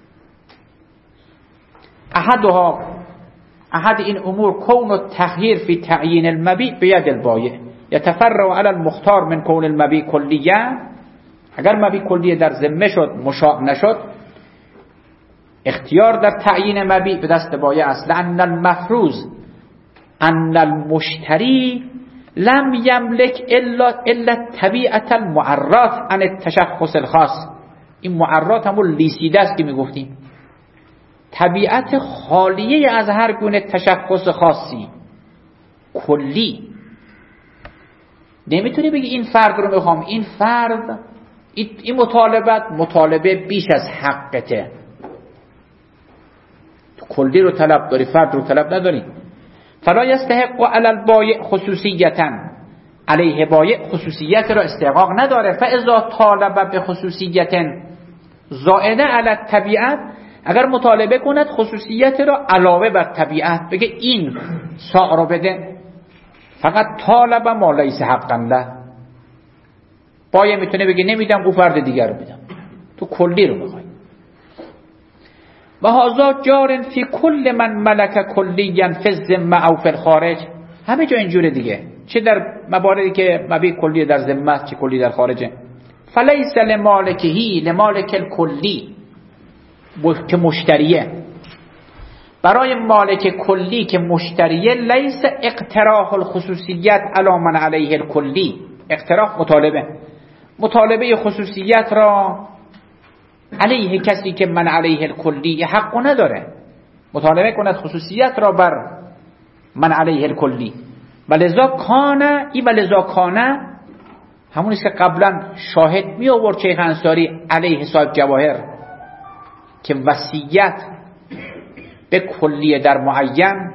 Speaker 2: احد این امور کون التخییر فی تعیین المبیع بید البایع یتفرع علی المختار من کون المبیع کلیه. اگر مبیع کلیه در ذمه شد، مشاع نشد، اختیار در تعیین مبیع به دست بایع است. لأن المفروض ان المشتری لم یملک الا طبیعت المعرات عن التشخص الخاص. این معرات همون لیسیده است که میگفتیم، طبیعت خالیه از هر گونه تشخص خاصی، کلی. نمیتونی بگی این فرد رو میخوام، این فرد، این مطالبه بیش از حقته. تو کلی رو طلب داری، فرد رو طلب نداری. فلا یستحق علی البایع خصوصیتا، علیه بایع خصوصیت را استحقاق نداره. فاذا طالب به خصوصیت زائده علی الطبیعت، اگر مطالبه کند خصوصیت را علاوه بر طبیعت، بگه این ساع را بده، فقط طالب ما لیس حقا له. بایع میتونه بگه نمیدم، او فرد دیگر رو میدم، تو کلی رو میخوای. و هذا جار فی کل من ملک کلیا فی الذمه او فی الخارج. همه جا اینجوره دیگه، چه در مواردی که مبیع کلی در ذمه، چه کلی در خارجه. فلیس لمالکهی لمالک الکلی که مشتریه، برای مالک کلی که مشتریه، لیس اقتراح الخصوصیت علی من علیه الکلی. اقتراح مطالبه خصوصیت را علیه کسی که من علیه الکلی حق نداره، مطالبه کند خصوصیت را بر من علیه الکلی. ولذا کانه همونیست که قبلا شاهد می آورد شیخ انصاری علیه صاحب جواهر که وصیت به کلیه در معین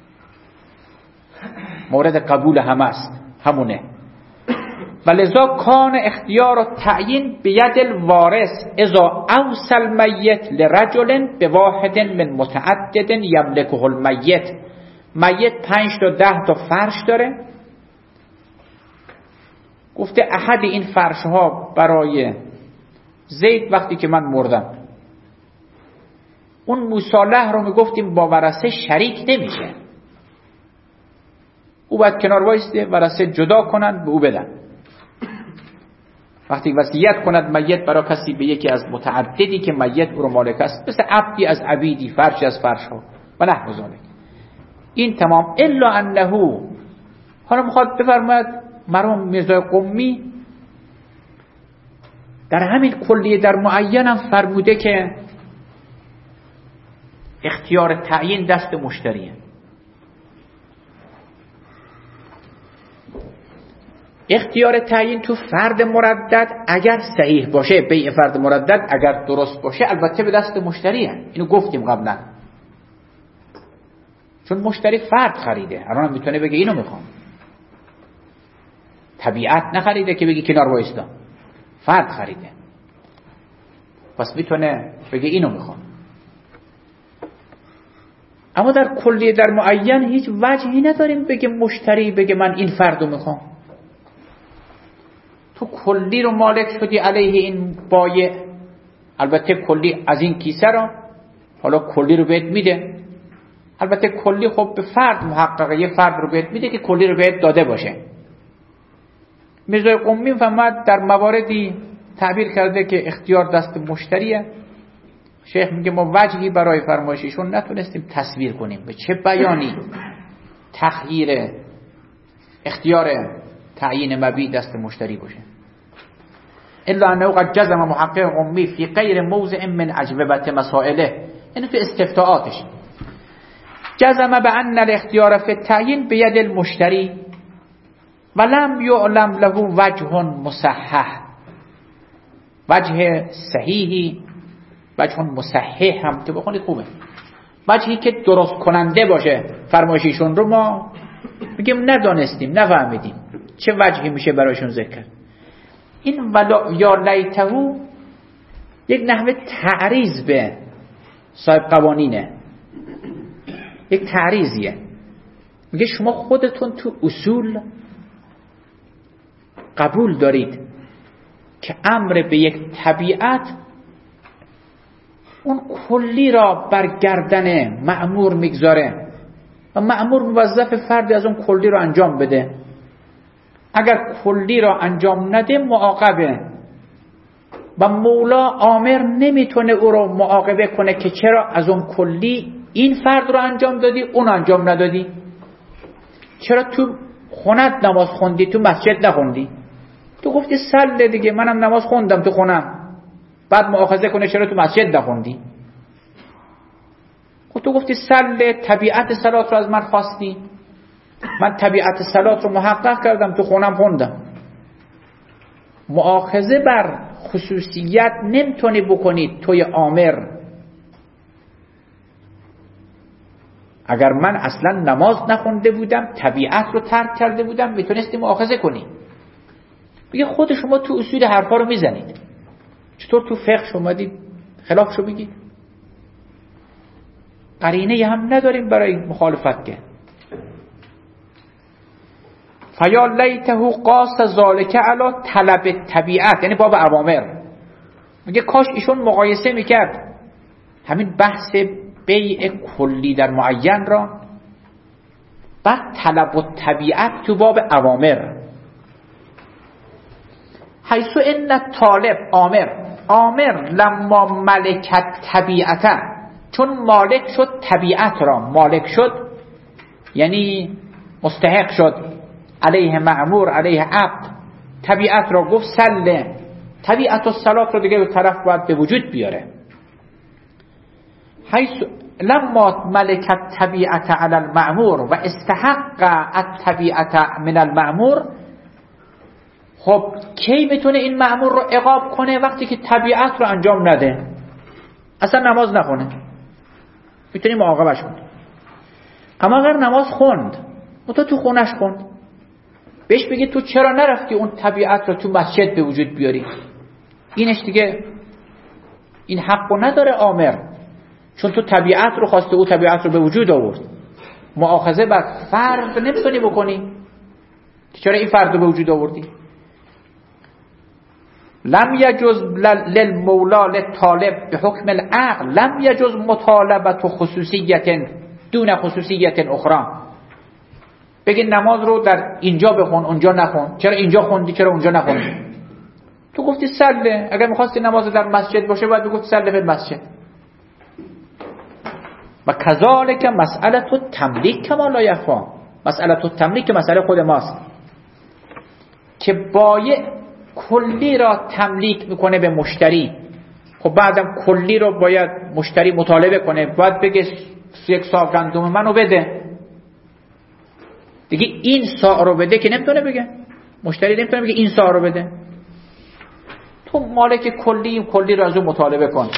Speaker 2: مورد قبول همه است، همونه. ولذا کان اختیار و تعیین بید الوارث اذا اوصل میت لرجل بواحد من متعدد یملکه المیت. میت 5 تا 10 تا فرش داره، گفته احد این فرش ها برای زید وقتی که من مردم اون مصالح رو میگفتیم با ورثه شریک نمیشه، او باید کنار وایسته، ورثه جدا کنند به او بدن. وقتی وصیت کند میت برای کسی به یکی از متعددی که میت او رو مالک است، مثل عبدی از عبیدی، فرشی از فرشها و نحو ذالک، این تمام. الا انه، حالا میخواد بفرماید مرحوم میرزا قمی در همین کلیه در معین هم فرموده که اختیار تعیین دست مشتریه. اختیار تعیین تو فرد مردد اگر صحیح باشه، بیع فرد مردد اگر درست باشه، البته به دست مشتریه. اینو گفتیم قبلا، چون مشتری فرد خریده، الان میتونه بگه اینو میخوام. طبیعت نخریده که بگی کنار وایستا، فرد خریده، پس میتونه بگه اینو میخوام. اما در کلیه در معین هیچ وجهی نداریم بگه مشتری بگه من این فردو میخوام. تو کلی رو مالک شدی علیه این بایع، البته کلی از این کیسه را حالا کلی رو بهت میده، البته کلی خب به فرد محققه، یه فرد رو بهت میده که کلی رو بهت داده باشه. میرزا قمی فهمد در مواردی تعبیر کرده که اختیار دست مشتریه. شیخ میگه ما وجهی برای فرمایششون نتونستیم تصویر کنیم به چه بیانی تخییر اختیار تعیین مبیع دست مشتری باشه. الا انه قد جزم محقق قمی فی غیر موضع من اجوبه مسائله، یعنی تو استفتاءاتش جزم به ان الاختیار فی التعیین بید المشتری ولم یعلم له وجه مصحح، وجه صحیحی، وجه مصحح هم که بخونید خوبه، وجهی که درست کننده باشه فرمایششون رو ما میگیم ندانستیم، نفهمیدیم چه وجهی میشه برایشون ذکر. این ولا یا لیتهو یک نحوه تعریض به صاحب قوانینه، یک تعریضیه. میگه شما خودتون تو اصول قبول دارید که امر به یک طبیعت اون کلی را بر گردن مأمور میگذاره و مأمور موظف فردی از اون کلی را انجام بده. اگر کلی را انجام نده معاقبه و مولا آمر نمیتونه او را معاقبه کنه که چرا از اون کلی این فرد را انجام دادی اون انجام ندادی، چرا تو خونت نماز خوندی تو مسجد نخوندی، تو گفتی سله دیگه منم نماز خوندم تو خونم، بعد مؤاخذه کنه چرا تو مسجد نخوندی. خب تو گفتی سله، طبیعت صلات رو از من خواستی، من طبیعت صلات رو محقق کردم تو خونم خوندم. مؤاخذه بر خصوصیت نمیتونی بکنی توی آمر. اگر من اصلا نماز نخونده بودم طبیعت رو ترک کرده بودم میتونستی مؤاخذه کنی. بگه خود شما تو اصول حرفا رو میزنید، چطور تو فقه شما دید خلافشو بگید؟ قرینه هم نداریم برای مخالفت که. فیا لیته قاس ذالک علی طلب طبیعت، یعنی باب اوامر. میگه کاش ایشون مقایسه میکرد همین بحث بیع کلی در معین را بعد طلب طبیعت تو باب اوامر. حیث ان طالب آمر لما ملکت طبیعتا، چون مالک شد طبیعت را، مالک شد یعنی مستحق شد علیه مأمور علیه عبد، طبیعت را گفت سله، طبیعت و صلات رو دیگه به طرف باید به وجود بیاره. حیث لما ملکت طبیعت علی المأمور و استحق الطبیعت من المأمور، خب کی میتونه این مأمور رو عقاب کنه؟ وقتی که طبیعت رو انجام نده، اصلا نماز نخونه، میتونی معاقبش کنی. اما اگر نماز خوند تو خونش خوند، بهش بگی تو چرا نرفتی اون طبیعت رو تو مسجد به وجود بیاری، اینش دیگه این حقو نداره آمر، چون تو طبیعت رو خواسته او طبیعت رو به وجود آورد. مؤاخذه بر فرد نمیتونی بکنی که چرا این فرد رو به وجود آوردی. لم یجوز للمولا للطالب به حکم العقل لم یجوز مطالبت و خصوصیت دون خصوصیت اخرى. بگین نماز رو در اینجا بخون اونجا نخون، چرا اینجا خوندی چرا اونجا نخوندی؟ تو گفتی سله، اگر می‌خواستی نماز در مسجد باشه باید بگفتی سله فی المسجد. و کذالک مسئله تملیک کما لا یخفی، مسئله تملیک که مسئله خود ماست که بایع کلی را تملیک میکنه به مشتری. خب بعدم کلی رو باید مشتری مطالبه کنه، باید بگه یک صاع گندم منو بده دیگه، این صاع رو بده که نمیتونه بگه، مشتری نمیتونه بگه این صاع رو بده. تو مالک کلی رو از اون مطالبه کن.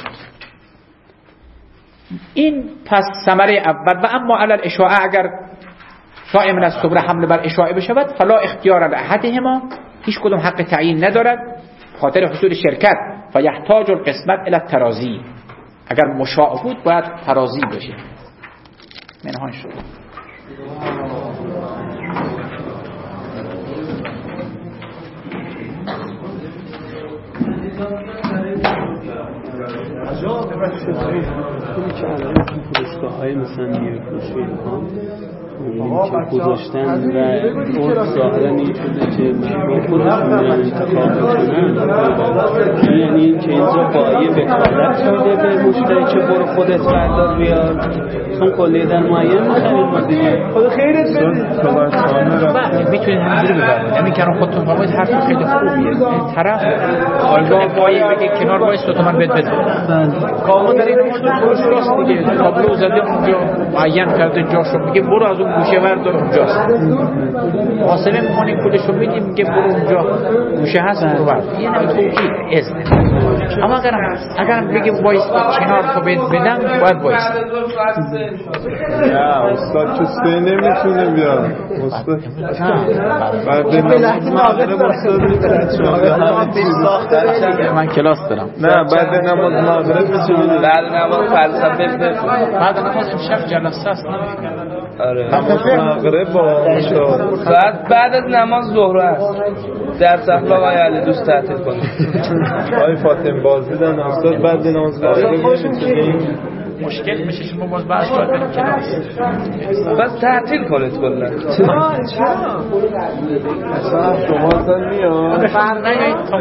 Speaker 2: این پس ثمره اول. و اما علی الاشاعه، اگر شایع من الصبح حمله بر اشاعه بشود فلا اختیار لأحدهما، هیچ کدوم حق تعیین ندارد، خاطر حصول شرکت. فیحتاج القسمت الی الترازی، اگر مشاع بود باید ترازی بشه. منهان شد.
Speaker 5: فروشگاه‌های مثلا میرفروشی که گذاشتن و ظاهرا این شده که مردم خودشون انتخاب کنن، یعنی این که اینجا بایع وکالت میده به مشتری که برو خودت بردار بیار، چون کلی در معین میخرید ما دیگه خدا خیرت بده.
Speaker 2: میتونید همینجوری ببرید، همین کنار خودتون فرمایید حرف خیلی خوبیه. این طرف آلگاه بایع بگه کنار وایس تو من بد بده، کامو در این مورد درست راست دیگه، تابلو زده اونجا معین کرده جاشو، میگه برو از اون گوشه بردار اونجاست، حاصله میکنی پولشو میدیم میگه برو اونجا گوشه هست برو بردار. یه نوع توکید اذن. اما اگر بگه وایس کنار تو بدم باید وایس.
Speaker 3: نه استاد که سه نمیتونه بیاد استاد. بعد نماز مغرب استاد میتونه.
Speaker 2: من کلاس دارم.
Speaker 3: نه بعد نماز مغرب میتونه.
Speaker 6: بعد نماز فلسفه بده.
Speaker 2: بعد نماز امشب جلسه است.
Speaker 6: آره.
Speaker 3: نماز مغرب با
Speaker 6: بعد از نماز ظهر است. درس اخلاق های علی دوست تعطیل کنید.
Speaker 3: آقای فاطمه بازدیدن استاد بعد نماز مغرب
Speaker 2: مشکل میشه شما باز بحث باید بریم کلاس.
Speaker 6: بس تعطیل کنید کلا.
Speaker 3: اصلا شما اصلا میاد
Speaker 2: فرق نیایید تا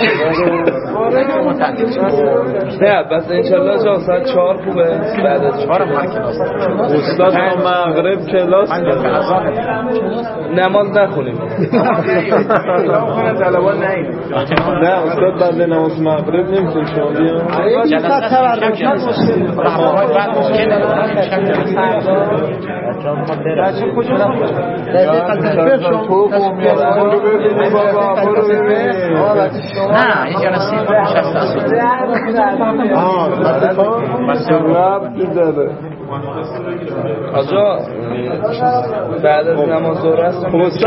Speaker 6: نه بس انشالله جا ساعت 4 خوبه. بعد از
Speaker 2: 4 ما کلاس
Speaker 3: استاد مغرب کلاس
Speaker 6: نماز نخونیم.
Speaker 3: نه استاد بعد نماز مغرب نمیتون شما بیان
Speaker 2: نه این جلسه نشسته است.
Speaker 6: آجا بعد از نماز ظهر است.